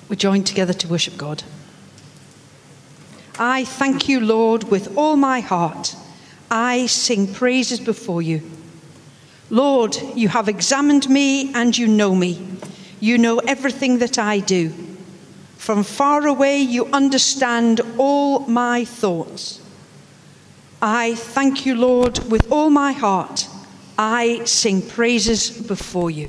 We join together to worship God. I thank you, Lord, with all my heart. I sing praises before you. Lord, you have examined me and you know me. You know everything that I do. From far away, you understand all my thoughts. I thank you, Lord, with all my heart. I sing praises before you.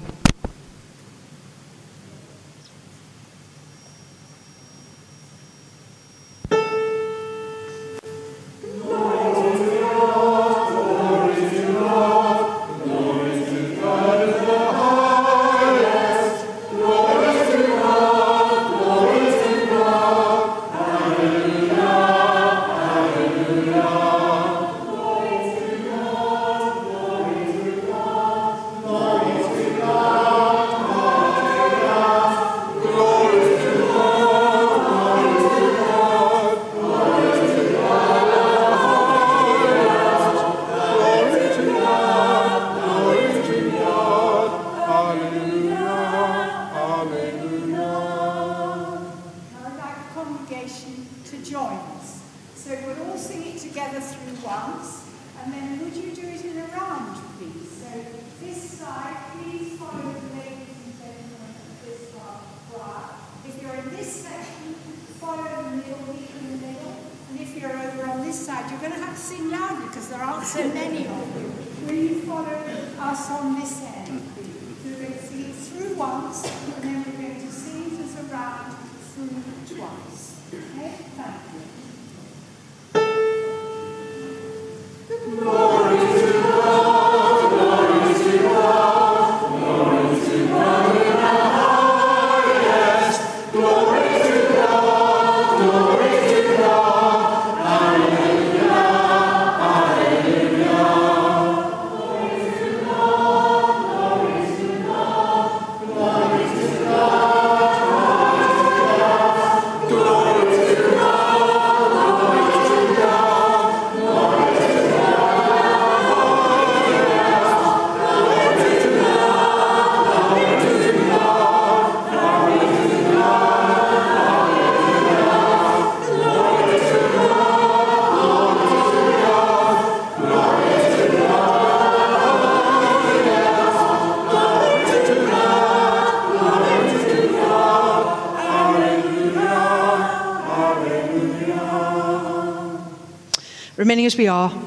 Remaining as we are,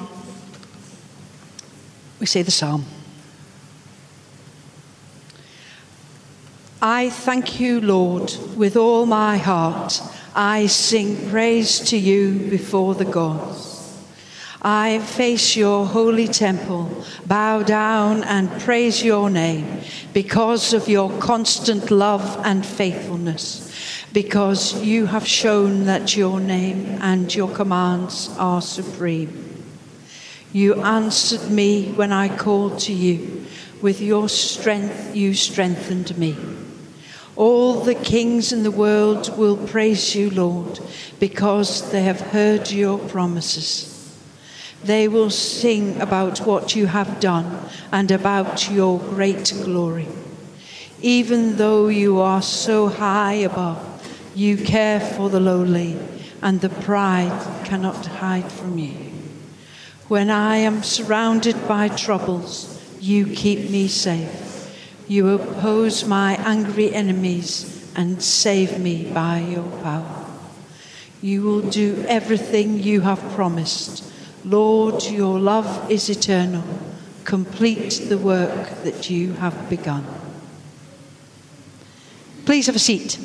we say the psalm. I thank you, Lord, with all my heart. I sing praise to you before the gods. I face your holy temple, bow down and praise your name because of your constant love and faithfulness. Because you have shown that your name and your commands are supreme. You answered me when I called to you. With your strength, you strengthened me. All the kings in the world will praise you, Lord, because they have heard your promises. They will sing about what you have done and about your great glory. Even though you are so high above, you care for the lowly, and the pride cannot hide from you. When I am surrounded by troubles, you keep me safe. You oppose my angry enemies and save me by your power. You will do everything you have promised. Lord, your love is eternal. Complete the work that you have begun. Please have a seat.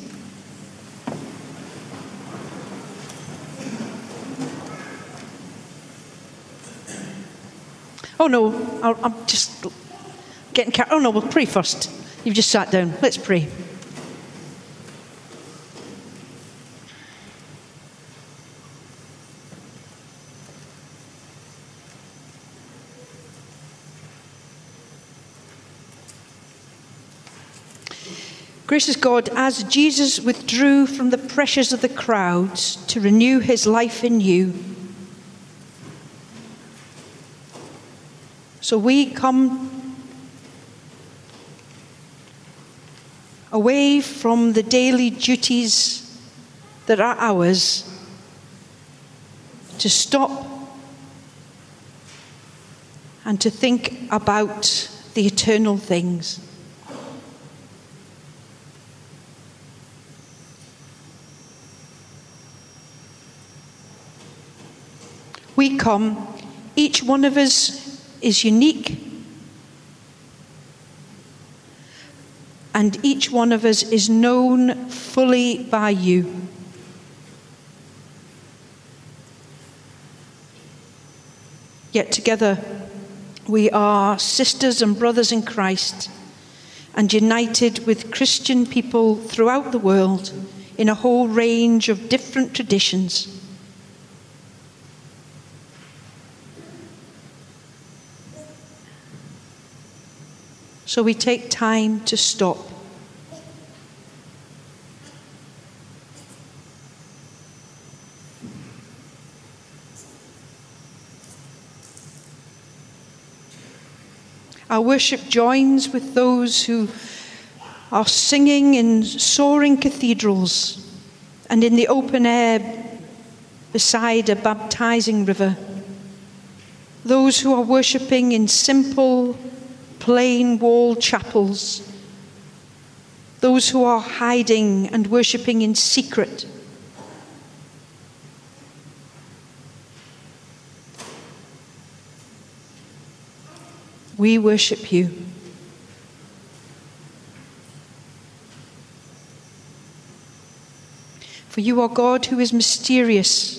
Oh no, I'm just getting carried. Oh no, we'll pray first. You've just sat down. Let's pray. Gracious God, as Jesus withdrew from the pressures of the crowds to renew his life in you, so we come away from the daily duties that are ours, to stop and to think about the eternal things. We come, each one of us is unique, and each one of us is known fully by you. Yet together we are sisters and brothers in Christ, and united with Christian people throughout the world in a whole range of different traditions. So we take time to stop. Our worship joins with those who are singing in soaring cathedrals and in the open air beside a baptizing river. Those who are worshipping in simple, plain walled chapels. Those who are hiding and worshipping in secret. We worship you. For you are God who is mysterious.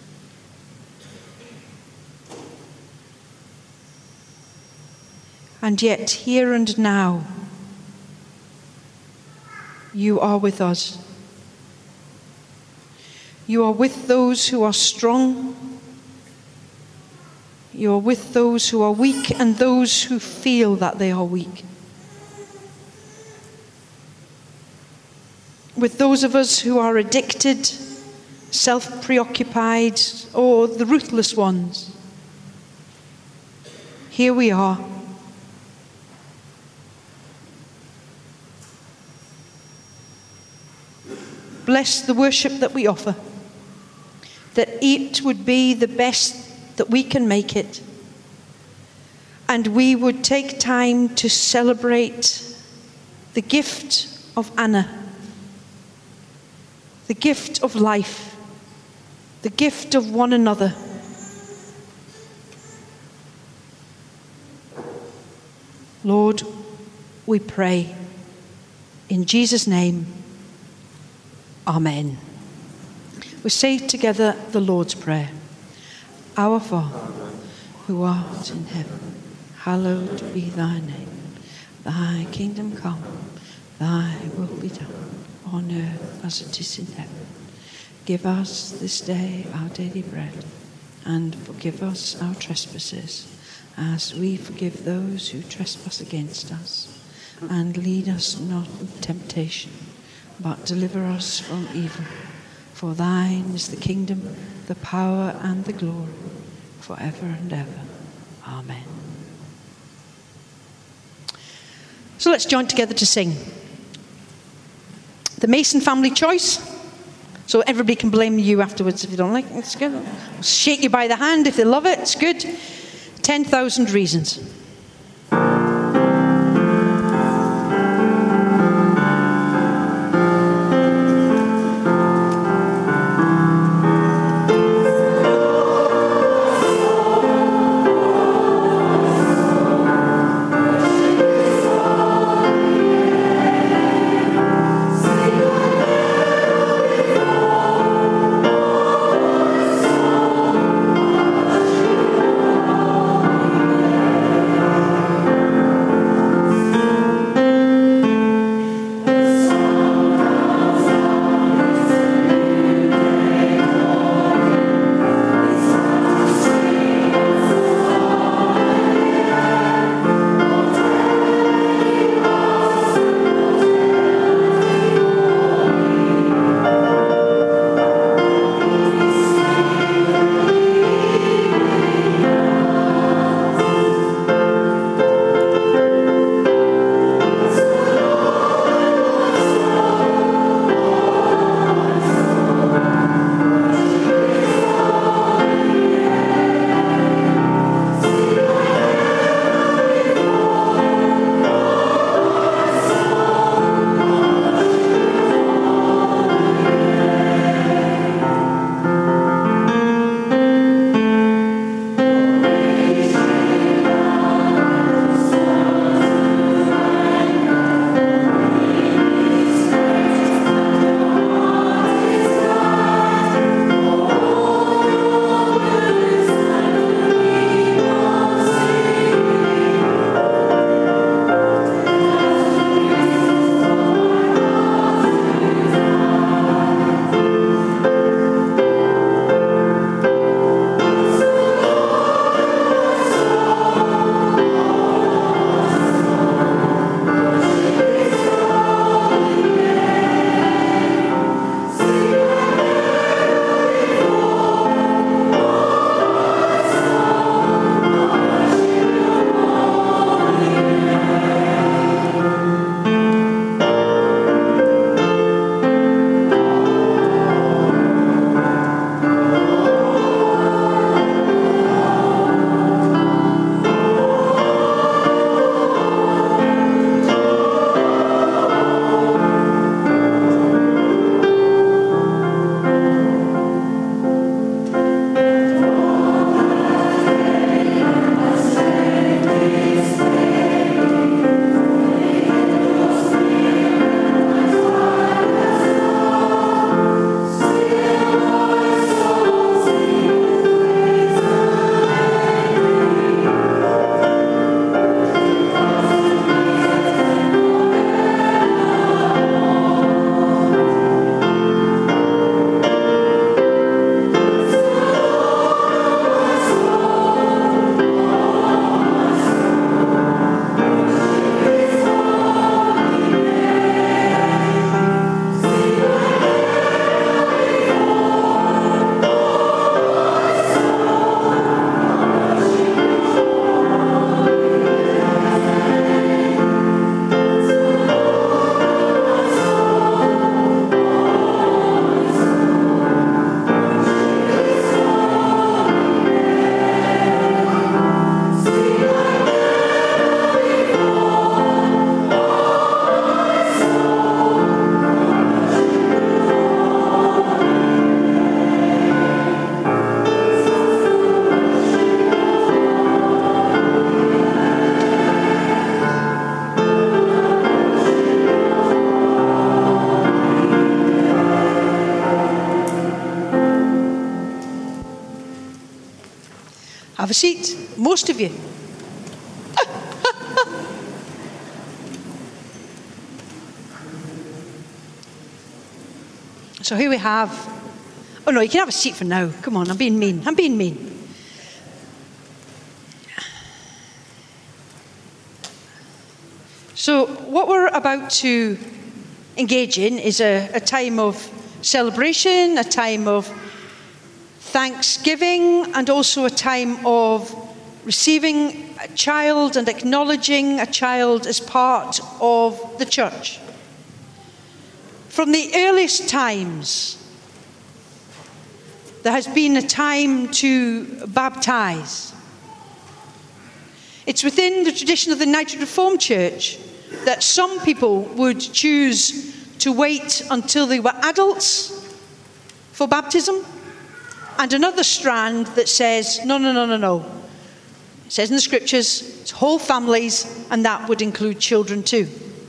And yet, here and now, you are with us. You are with those who are strong. You are with those who are weak and those who feel that they are weak. With those of us who are addicted, self-preoccupied, or the ruthless ones. Here we are. Bless the worship that we offer, that it would be the best that we can make it, and we would take time to celebrate the gift of Anna, the gift of life, the gift of one another. Lord, we pray in Jesus' name. Amen. We say together the Lord's Prayer. Our Father, who art in heaven, hallowed be thy name. Thy kingdom come, thy will be done, on earth as it is in heaven. Give us this day our daily bread, and forgive us our trespasses, as we forgive those who trespass against us. And lead us not into temptation, but deliver us from evil. For thine is the kingdom, the power, and the glory, forever and ever. Amen. So let's join together to sing the Mason Family Choice. So everybody can blame you afterwards if you don't like it. It's good. I'll shake you by the hand if they love it. It's good. 10,000 Reasons. a seat, most of you. So here we have, oh no, you can have a seat for now. Come on, I'm being mean. So what we're about to engage in is a time of celebration, a time of thanksgiving, and also a time of receiving a child and acknowledging a child as part of the church. From the earliest times, there has been a time to baptize. It's within the tradition of the United Reformed Church that some people would choose to wait until they were adults for baptism, and another strand that says, no. It says in the scriptures, it's whole families, and that would include children too.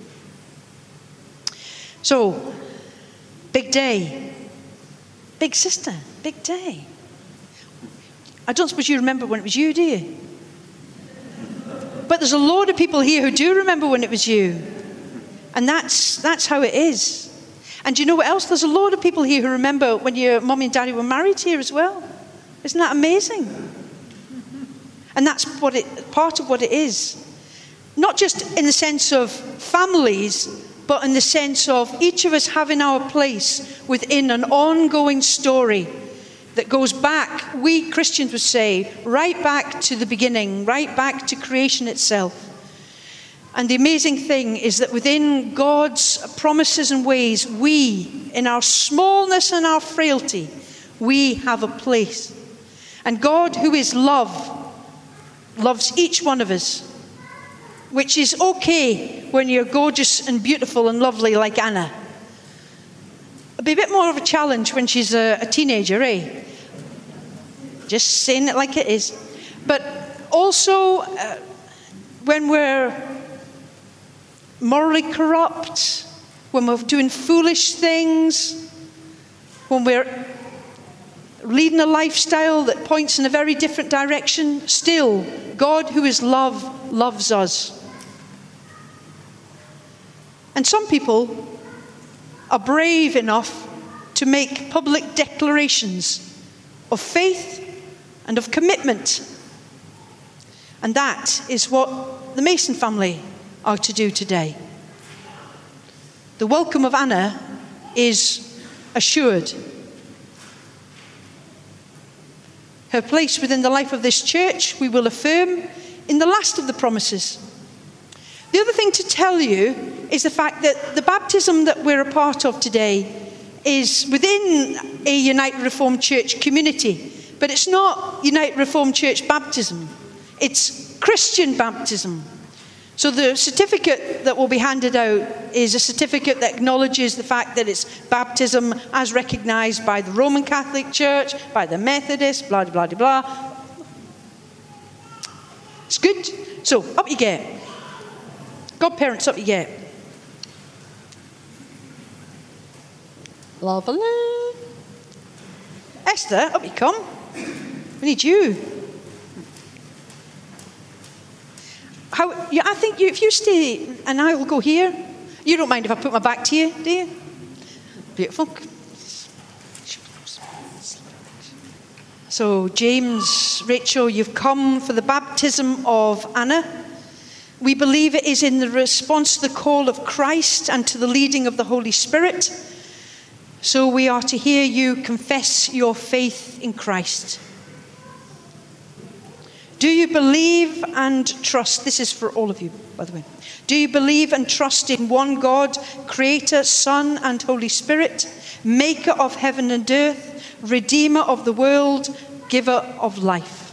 So, big day. Big sister, big day. I don't suppose you remember when it was you, do you? But there's a load of people here who do remember when it was you. And that's how it is. And do you know what else? There's a load of people here who remember when your mummy and daddy were married here as well. Isn't that amazing? And that's part of what it is. Not just in the sense of families, but in the sense of each of us having our place within an ongoing story that goes back, we Christians would say, right back to the beginning, right back to creation itself. And the amazing thing is that within God's promises and ways, we, in our smallness and our frailty, we have a place. And God, who is love, loves each one of us, which is okay when you're gorgeous and beautiful and lovely like Anna. It'll be a bit more of a challenge when she's a teenager, eh? Just saying it like it is. But also, when we're morally corrupt, when we're doing foolish things, when we're leading a lifestyle that points in a very different direction, still, God, who is love, loves us. And some people are brave enough to make public declarations of faith and of commitment. And that is what the Mason family are to do today. The welcome of Anna is assured. Her place within the life of this church we will affirm in the last of the promises. The other thing to tell you is the fact that the baptism that we're a part of today is within a United Reformed Church community, but it's not United Reformed Church baptism. It's Christian baptism. So the certificate that will be handed out is a certificate that acknowledges the fact that it's baptism as recognized by the Roman Catholic Church, by the Methodists, blah, blah, blah, blah. It's good. So, up you get. Godparents, up you get. Lovely. Esther, up you come. We need you. I think if you stay, and I will go here. You don't mind if I put my back to you, do you? Beautiful. So, James, Rachel, you've come for the baptism of Anna. We believe it is in the response to the call of Christ and to the leading of the Holy Spirit. So we are to hear you confess your faith in Christ. Do you believe and trust? This is for all of you, by the way. Do you believe and trust in one God, Creator, Son, and Holy Spirit, Maker of heaven and earth, Redeemer of the world, Giver of life?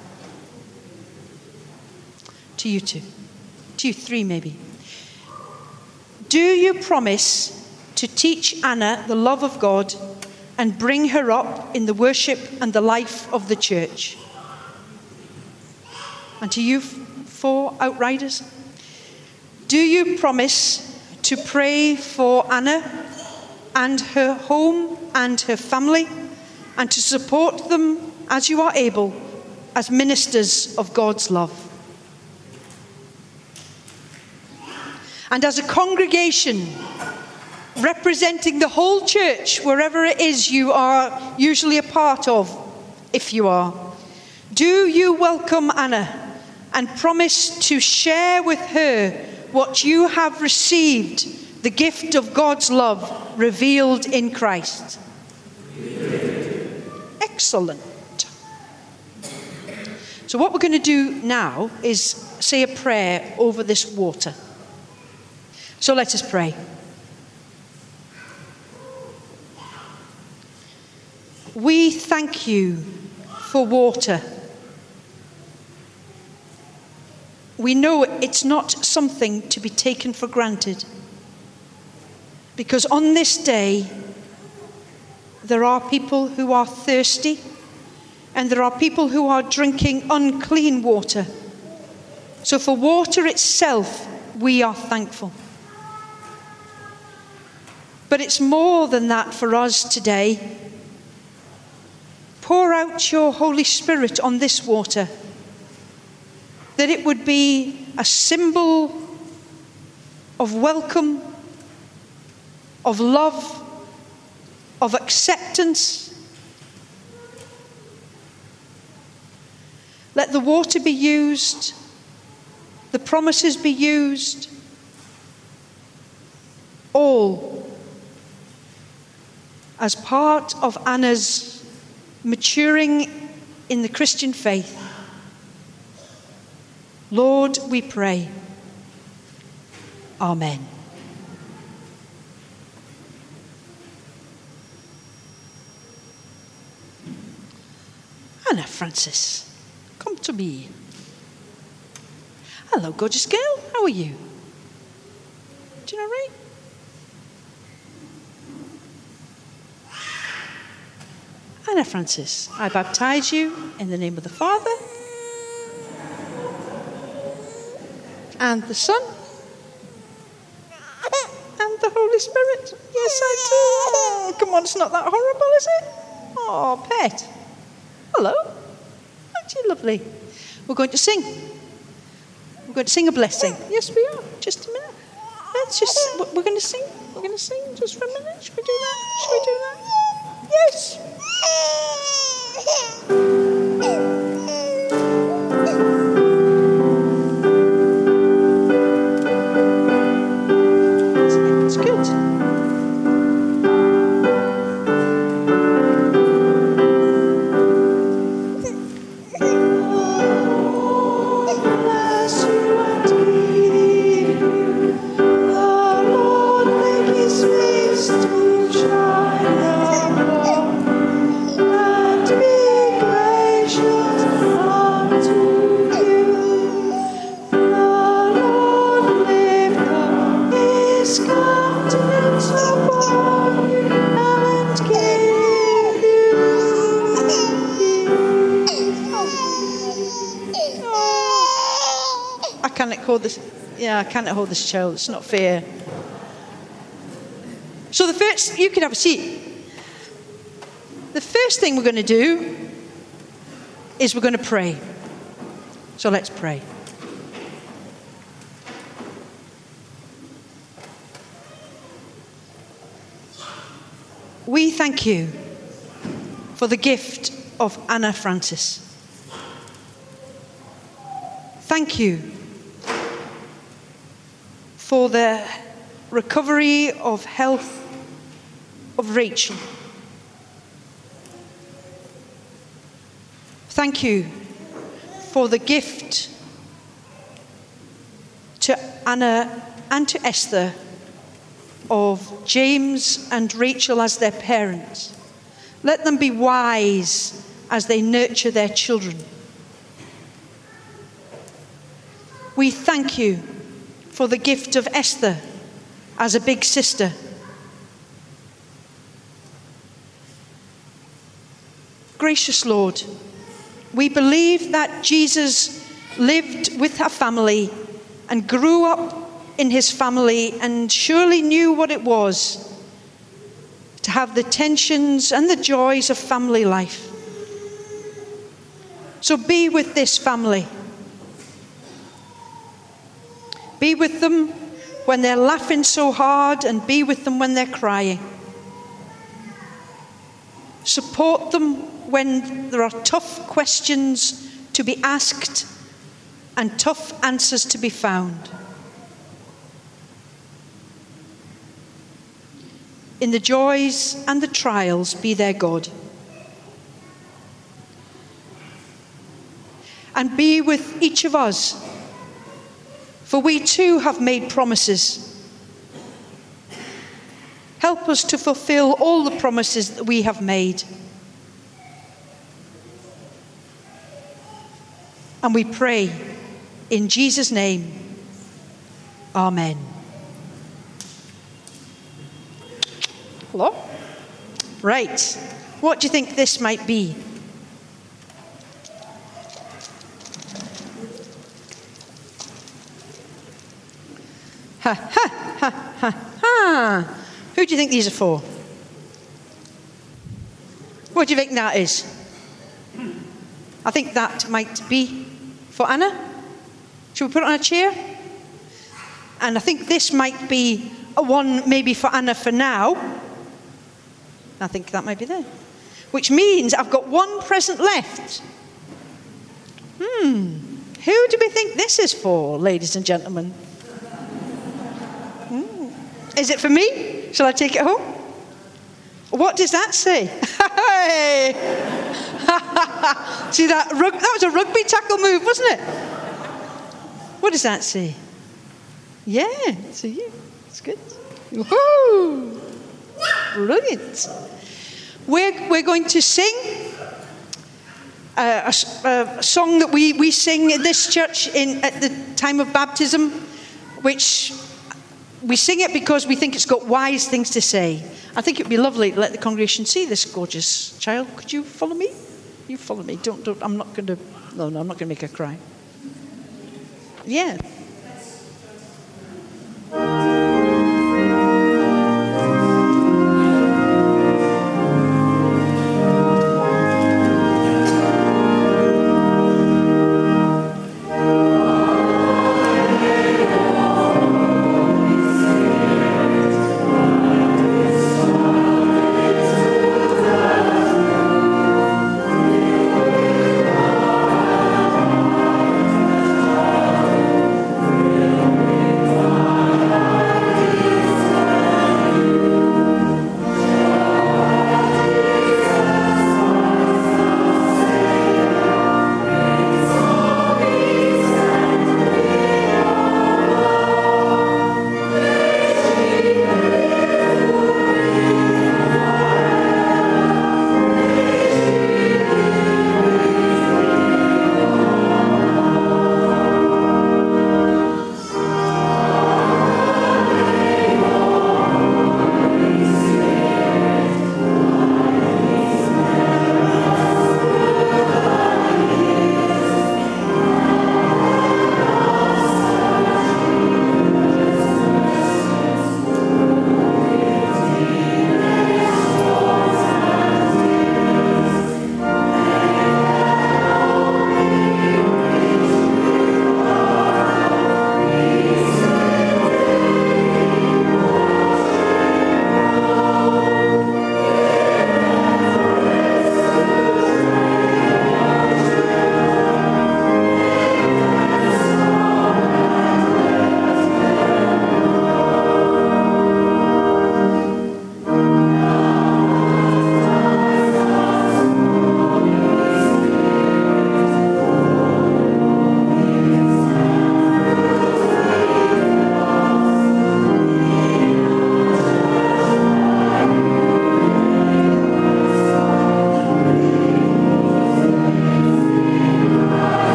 To you two. To you three, maybe. Do you promise to teach Anna the love of God and bring her up in the worship and the life of the church? And to you four outriders, do you promise to pray for Anna and her home and her family and to support them as you are able as ministers of God's love. And as a congregation representing the whole church, wherever it is you are usually a part of, if you are, do you welcome Anna and promise to share with her what you have received, the gift of God's love revealed in Christ? Excellent. So what we're going to do now is say a prayer over this water. So let us pray. We thank you for water. We know it's not something to be taken for granted, because on this day there are people who are thirsty, and there are people who are drinking unclean water. So for water itself, we are thankful. But it's more than that for us today. Pour out your Holy Spirit on this water, that it would be a symbol of welcome, of love, of acceptance. Let the water be used, the promises be used, all as part of Anna's maturing in the Christian faith. Lord, we pray. Amen. Anna Francis, come to me. Hello, gorgeous girl. How are you? Do you know right? Anna Francis, I baptize you in the name of the Father and the Son and the Holy Spirit. Yes, I do. Oh, come on, it's not that horrible, is it? Oh, pet. Hello. Aren't you lovely? We're going to sing. We're going to sing a blessing. Yes, we are. Just a minute. We're going to sing. We're going to sing just for a minute. Should we do that? Should we do that? Yes. It's good. I can't hold this child. It's not fair. So you can have a seat. The first thing we're going to do is we're going to pray. So let's pray. We thank you for the gift of Anna Francis. Thank you for the recovery of health of Rachel. Thank you for the gift to Anna and to Esther of James and Rachel as their parents. Let them be wise as they nurture their children. We thank you for the gift of Esther as a big sister. Gracious Lord, we believe that Jesus lived with a family and grew up in his family and surely knew what it was to have the tensions and the joys of family life. So be with this family. Be with them when they're laughing so hard, and be with them when they're crying. Support them when there are tough questions to be asked and tough answers to be found. In the joys and the trials, be their God. And be with each of us, for we too have made promises. Help us to fulfill all the promises that we have made. And we pray in Jesus' name. Amen. Hello? Right. What do you think this might be? Ha, ha, ha, ha, ha. Who do you think these are for? What do you think that is? I think that might be for Anna. Should we put it on a chair? And I think this might be a one maybe for Anna for now. I think that might be there. Which means I've got one present left. Who do we think this is for, ladies and gentlemen? Is it for me? Shall I take it home? What does that say? Hey! See that? That was a rugby tackle move, wasn't it? What does that say? Yeah, it's you. It's good. Woohoo! Brilliant. We're going to sing a song that we sing in this church at the time of baptism, which we sing it because we think it's got wise things to say. I think it would be lovely to let the congregation see this gorgeous child. Could you follow me? You follow me. Don't. I'm not going to. No, I'm not going to make her cry. Yeah.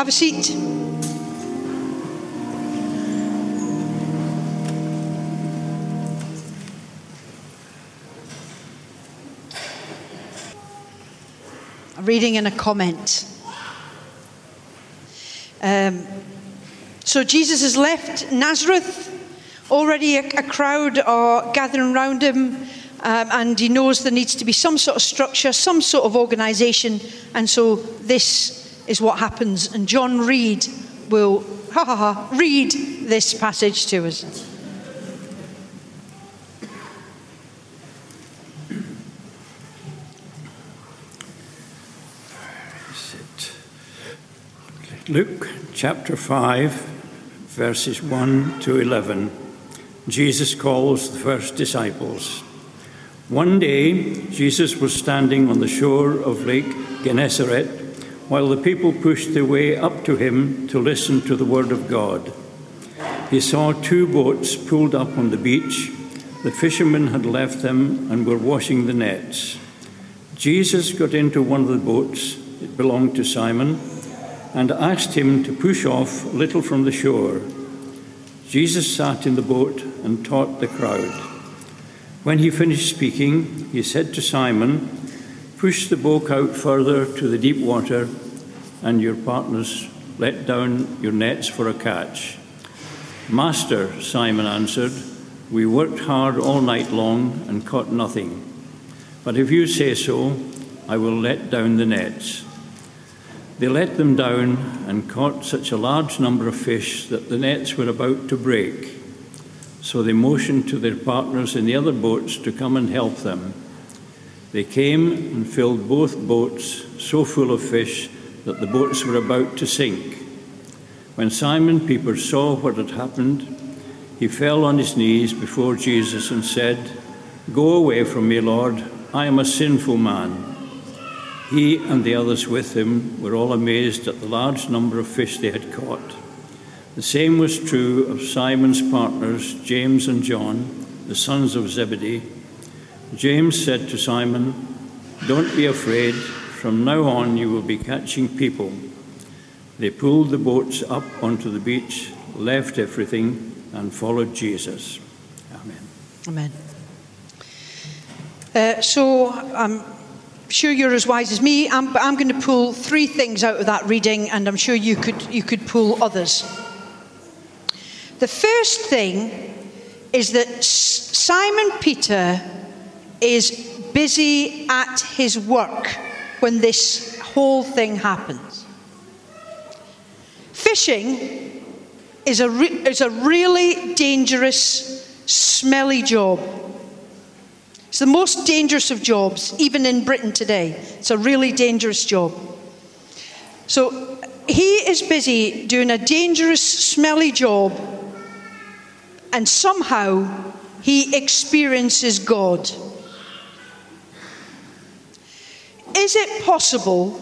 Have a seat. A reading and a comment. So Jesus has left Nazareth. Already a crowd are gathering around him, and he knows there needs to be some sort of structure, some sort of organisation, and so this is what happens. And John Reed will read this passage to us. Luke chapter 5, verses 1 to 11. Jesus calls the first disciples. One day, Jesus was standing on the shore of Lake Gennesaret while the people pushed their way up to him to listen to the word of God. He saw 2 boats pulled up on the beach. The fishermen had left them and were washing the nets. Jesus got into one of the boats, it belonged to Simon, and asked him to push off a little from the shore. Jesus sat in the boat and taught the crowd. When he finished speaking, he said to Simon, "Push the boat out further to the deep water, and your partners let down your nets for a catch." "Master," Simon answered, "we worked hard all night long and caught nothing. But if you say so, I will let down the nets." They let them down and caught such a large number of fish that the nets were about to break. So they motioned to their partners in the other boats to come and help them. They came and filled both boats so full of fish that the boats were about to sink. When Simon Peter saw what had happened, he fell on his knees before Jesus and said, "Go away from me, Lord, I am a sinful man." He and the others with him were all amazed at the large number of fish they had caught. The same was true of Simon's partners, James and John, the sons of Zebedee. James said to Simon, "Don't be afraid. From now on you will be catching people." They pulled the boats up onto the beach, left everything, and followed Jesus. Amen. Amen. So I'm sure you're as wise as me. I'm going to pull 3 things out of that reading, and I'm sure you could pull others. The first thing is that Simon Peter is busy at his work when this whole thing happens. Fishing is a really dangerous, smelly job. It's the most dangerous of jobs, even in Britain today. It's a really dangerous job. So he is busy doing a dangerous, smelly job, and somehow he experiences God. Is it possible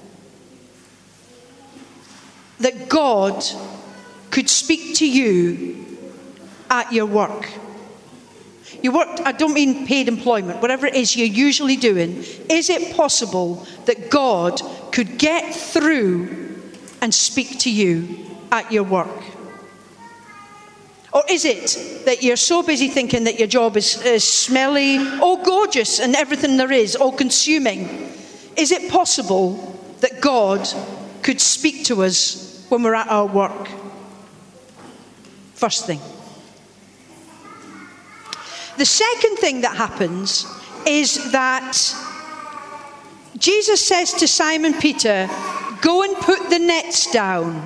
that God could speak to you at your work? You work, I don't mean paid employment, whatever it is you're usually doing. Is it possible that God could get through and speak to you at your work? Or is it that you're so busy thinking that your job is smelly, all gorgeous and everything there is, all consuming? Is it possible that God could speak to us when we're at our work? First thing. The second thing that happens is that Jesus says to Simon Peter, "Go and put the nets down."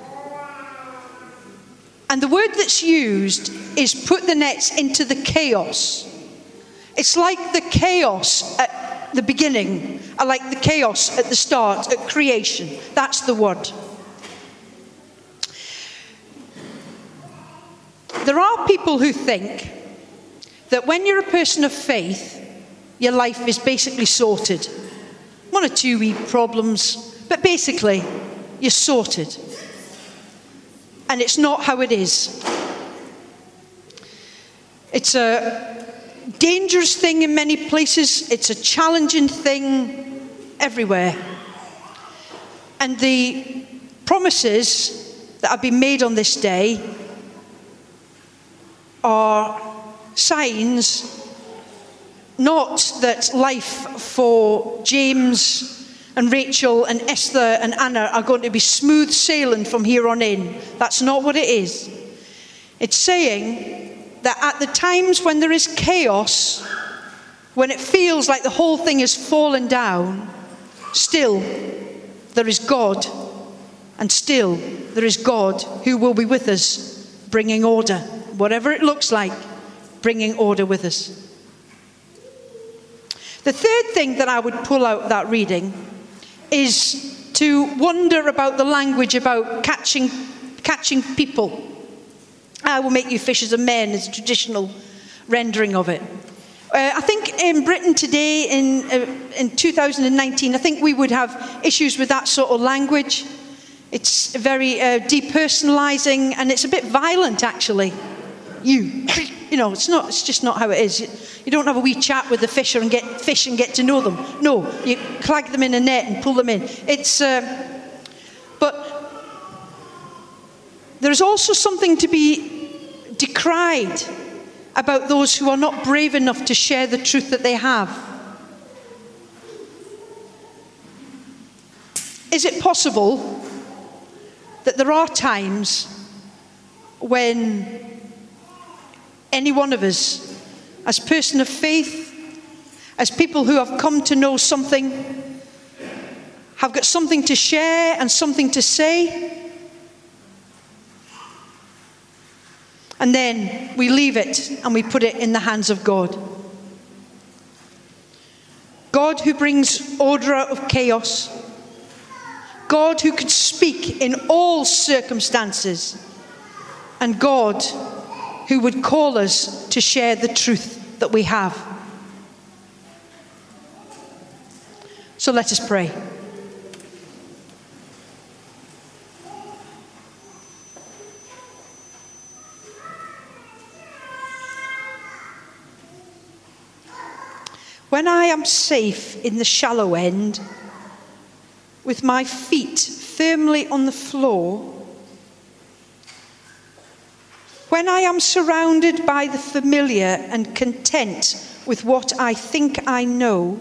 And the word that's used is put the nets into the chaos. It's like the chaos at the beginning, like the chaos at the start, at creation. That's the word. There are people who think that when you're a person of faith, your life is basically sorted. 1 or 2 wee problems, but basically, you're sorted. And it's not how it is. It's a dangerous thing in many places. It's a challenging thing everywhere. And the promises that have been made on this day are signs not that life for James and Rachel and Esther and Anna are going to be smooth sailing from here on in. That's not what it is. It's saying that at the times when there is chaos, when it feels like the whole thing has fallen down, still there is God, and still there is God who will be with us, bringing order. Whatever it looks like, bringing order with us. The third thing that I would pull out that reading is to wonder about the language about catching people. I will make you fishers of men is a traditional rendering of it. I think in Britain today, in 2019, I think we would have issues with that sort of language. It's very depersonalizing, and it's a bit violent, actually. You know, it's just not how it is. You don't have a wee chat with the fisher and get to know them. No, you clag them in a net and pull them in. But there's also something to be decried about those who are not brave enough to share the truth that they have. Is it possible that there are times when any one of us, as person of faith, as people who have come to know something, have got something to share and something to say, and then we leave it and we put it in the hands of God? God who brings order out of chaos. God who could speak in all circumstances. And God who would call us to share the truth that we have. So let us pray. When I am safe in the shallow end, with my feet firmly on the floor, when I am surrounded by the familiar and content with what I think I know,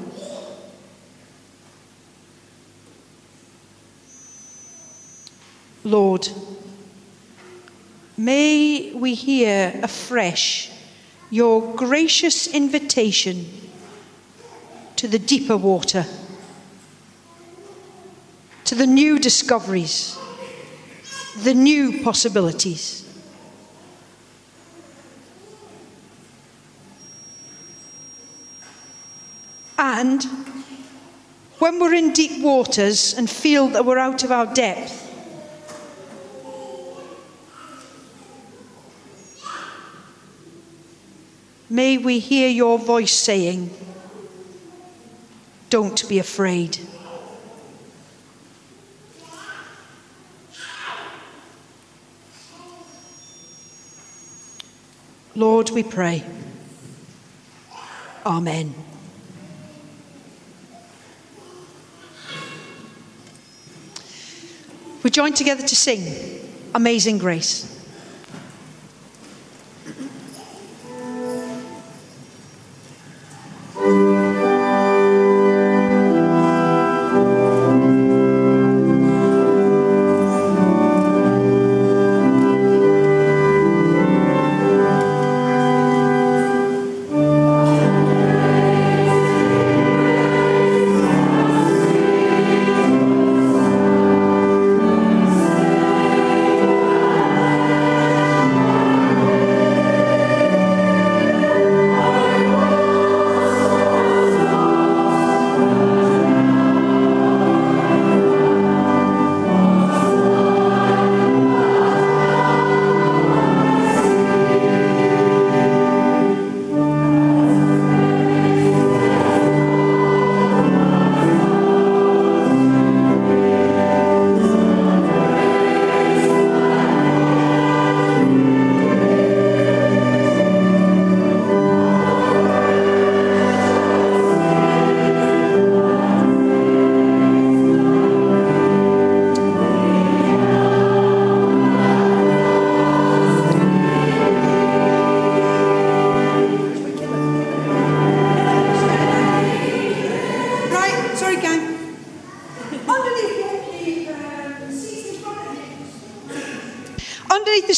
Lord, may we hear afresh your gracious invitation to the deeper water, to the new discoveries, the new possibilities. And when we're in deep waters and feel that we're out of our depth, may we hear your voice saying, "Don't be afraid." Lord, we pray. Amen. We join together to sing Amazing Grace. Amen.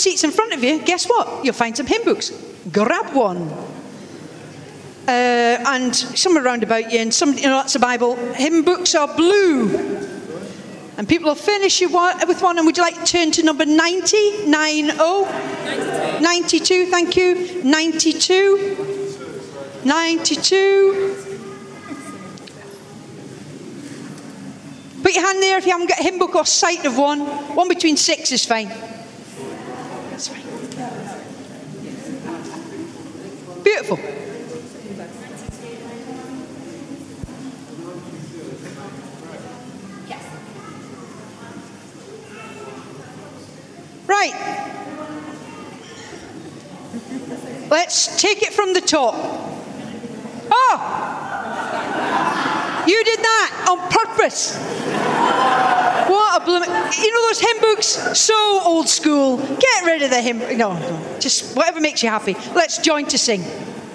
seats in front of you, guess what? You'll find some hymn books. Grab one. And somewhere around about you, and that's a Bible. Hymn books are blue. And people will finish you with one. And would you like to turn to number 90? 90? 92, thank you. 92. 92. Put your hand there if you haven't got a hymn book or sight of one. One between 6 is fine. That's fine. Beautiful. Right. Let's take it from the top. Oh! You did that on purpose. What a blooming... You know those hymn books? So old school. Get rid of the hymn... No. Just whatever makes you happy. Let's join to sing.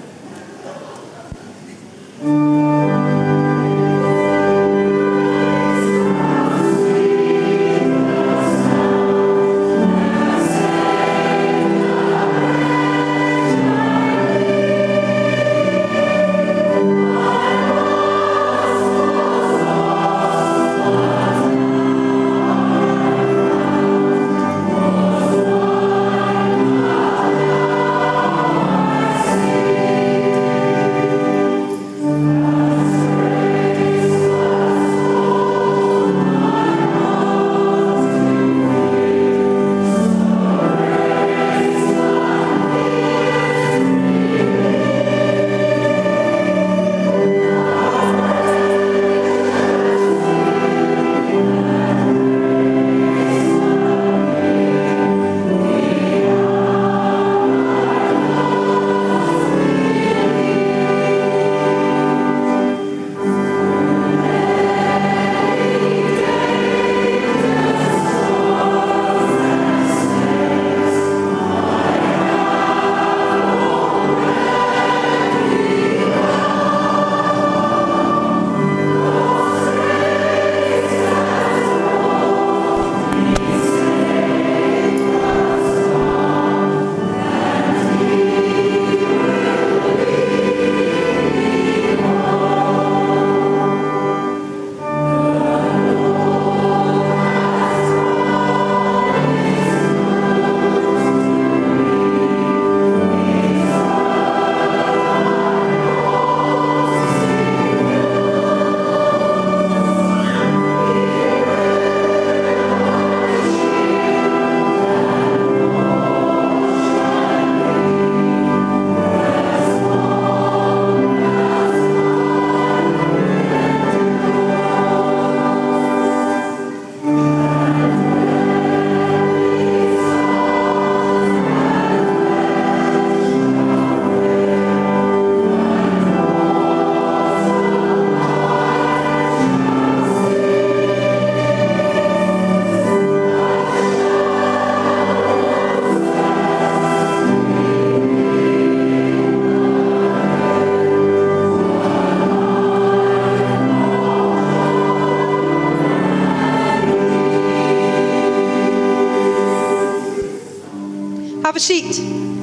Have a seat.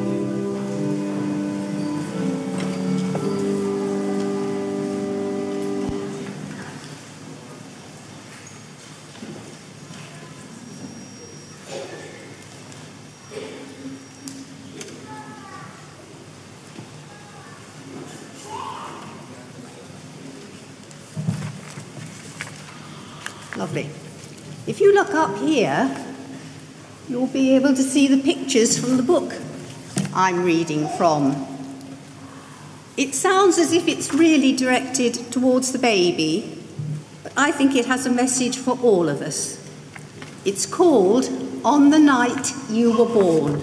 Lovely. If you look up here, you'll be able to see the pictures from the book I'm reading from. It sounds as if it's really directed towards the baby, but I think it has a message for all of us. It's called On the Night You Were Born.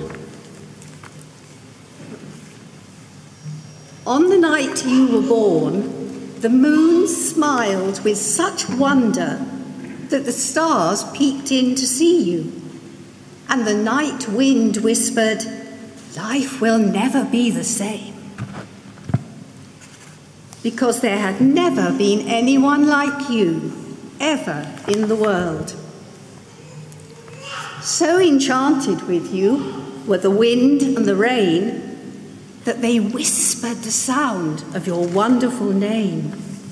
On the night you were born, the moon smiled with such wonder that the stars peeked in to see you. And the night wind whispered, "Life will never be the same." Because there had never been anyone like you, ever in the world. So enchanted with you, were the wind and the rain, that they whispered the sound of your wonderful name.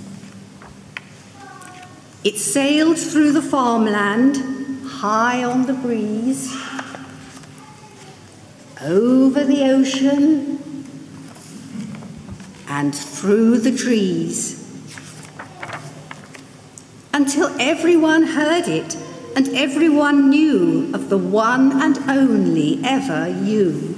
It sailed through the farmland, high on the breeze, over the ocean, and through the trees, until everyone heard it and everyone knew of the one and only ever you.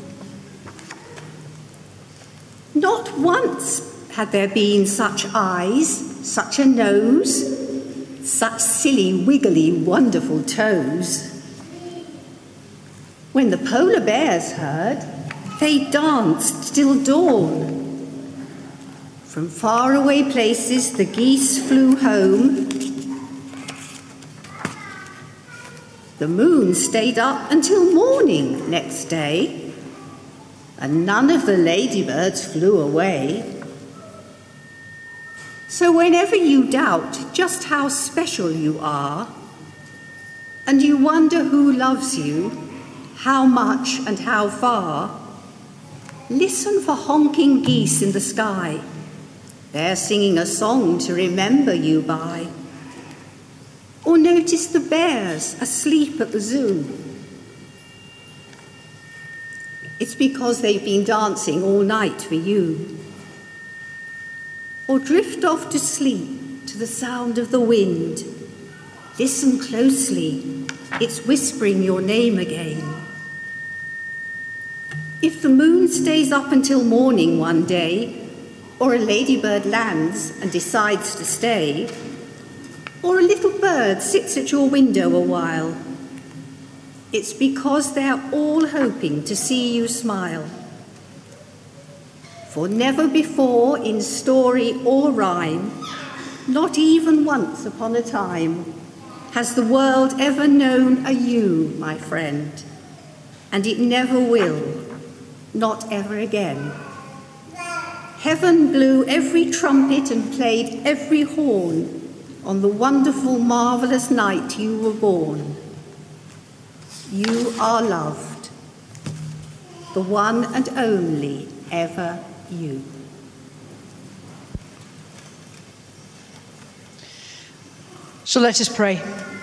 Not once had there been such eyes, such a nose, such silly, wiggly, wonderful toes. When the polar bears heard, they danced till dawn. From faraway places the geese flew home. The moon stayed up until morning next day, and none of the ladybirds flew away. So whenever you doubt just how special you are, and you wonder who loves you, how much and how far, listen for honking geese in the sky. They're singing a song to remember you by. Or notice the bears asleep at the zoo. It's because they've been dancing all night for you. Or drift off to sleep to the sound of the wind. Listen closely, it's whispering your name again. If the moon stays up until morning one day, or a ladybird lands and decides to stay, or a little bird sits at your window a while, it's because they're all hoping to see you smile. For never before in story or rhyme, not even once upon a time, has the world ever known a you, my friend, and it never will, not ever again. Heaven blew every trumpet and played every horn on the wonderful, marvelous night you were born. You are loved, the one and only ever you. So let us pray.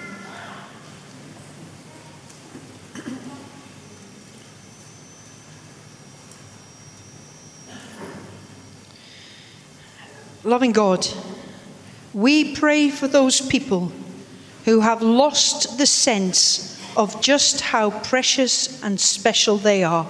Loving God, we pray for those people who have lost the sense of just how precious and special they are.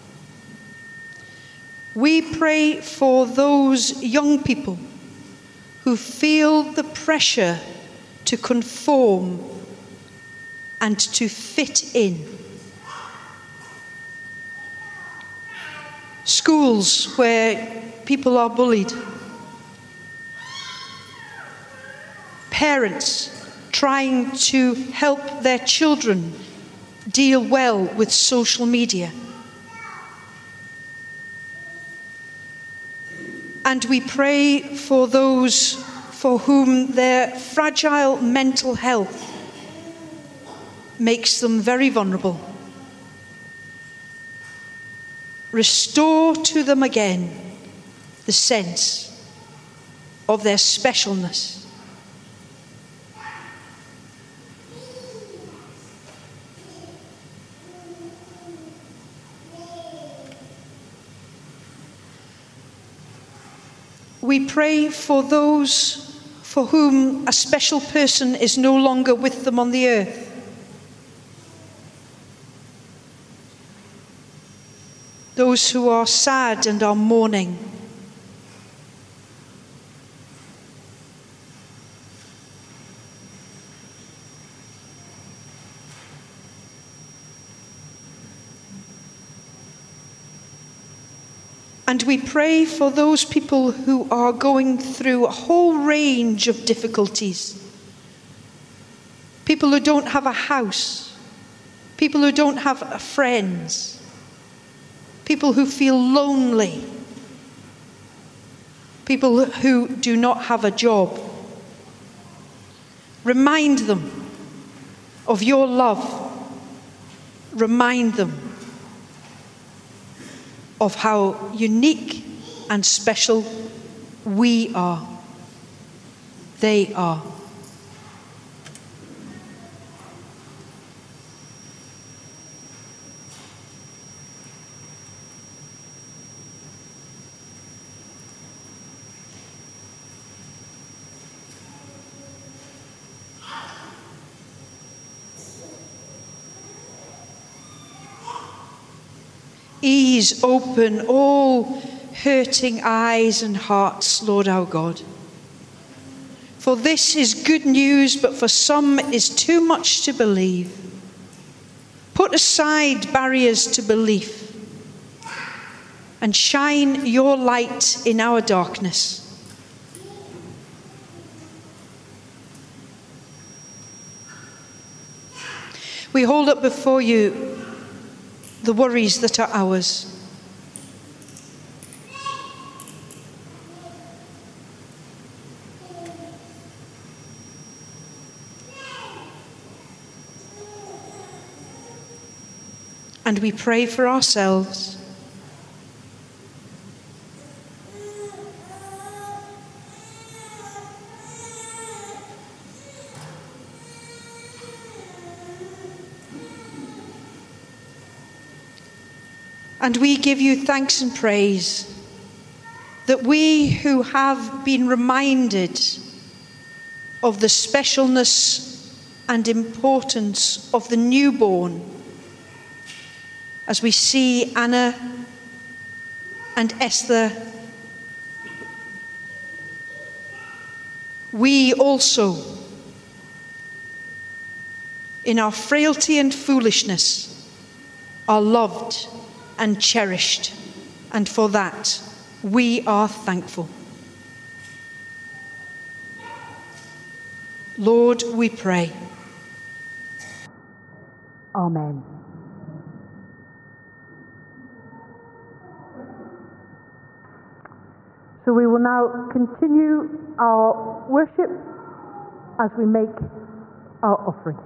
We pray for those young people who feel the pressure to conform and to fit in. Schools where people are bullied. Parents trying to help their children deal well with social media. And we pray for those for whom their fragile mental health makes them very vulnerable. Restore to them again the sense of their specialness. We pray for those for whom a special person is no longer with them on the earth. Those who are sad and are mourning. And we pray for those people who are going through a whole range of difficulties. People who don't have a house. People who don't have friends. People who feel lonely. People who do not have a job. Remind them of your love. Remind them of how unique and special we are. They are. Ease open all hurting eyes and hearts, Lord our God. For this is good news, but for some is too much to believe. Put aside barriers to belief and shine your light in our darkness. We hold up before you the worries that are ours. And we pray for ourselves. And we give you thanks and praise that we who have been reminded of the specialness and importance of the newborn, as we see Anna and Esther, we also, in our frailty and foolishness, are loved and cherished, and for that we are thankful. Lord, we pray. Amen. So we will now continue our worship as we make our offering.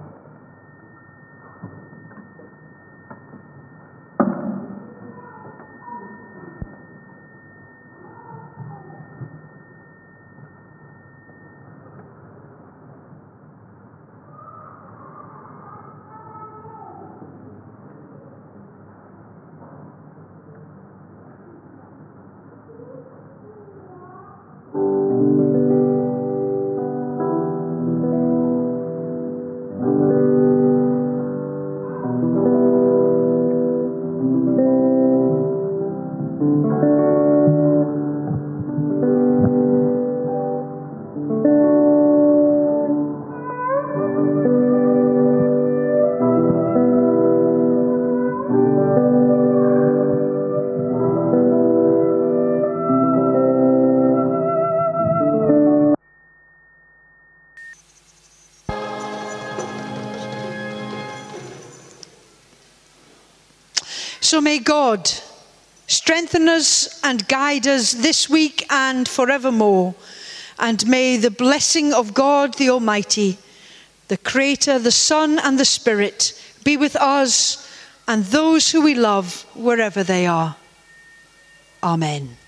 So may God strengthen us and guide us this week and forevermore. And may the blessing of God the Almighty, the Creator, the Son, and the Spirit be with us and those who we love wherever they are. Amen.